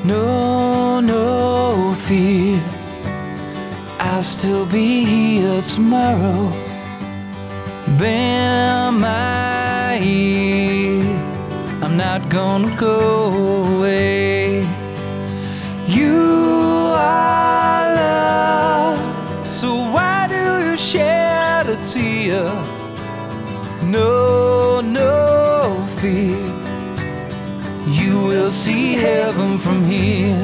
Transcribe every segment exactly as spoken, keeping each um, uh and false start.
No, no fear, I'll still be here tomorrow. Bend my ear, I'm not gonna go away. You are love, so why do you shed a tear? No, no fear, you will see heaven from here.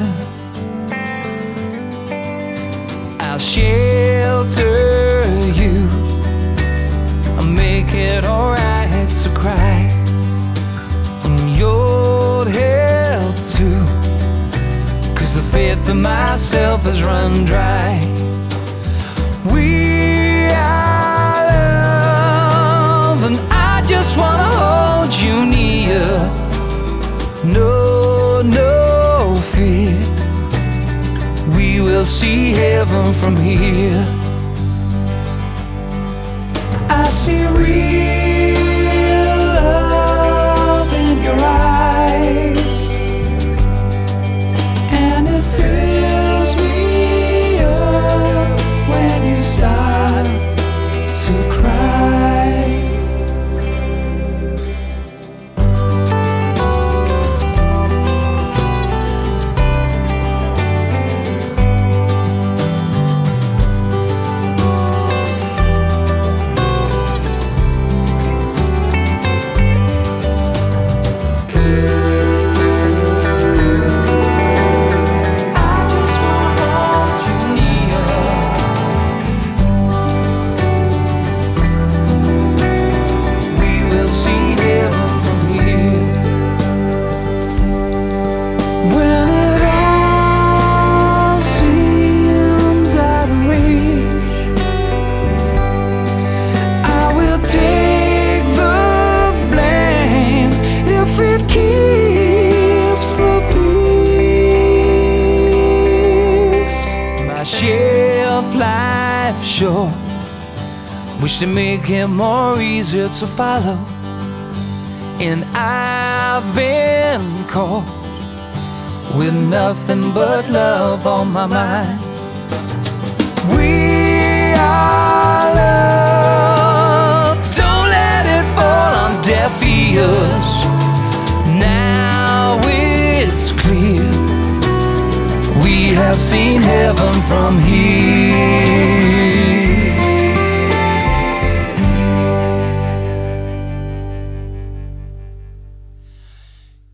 I'll shelter you, I'll make it alright to cry, and you'll help too, 'cause the faith in myself has run dry. We are love, and I just wanna hold you near. No, no fear, we will see heaven from here. I see real love in your eyes, and it fills me up when you start to cry. Shelf life short, wish to make it more easier to follow, and I've been caught with nothing but love on my mind. We are love, don't let it fall on deaf ears. Now it's clear, we have seen heaven from here.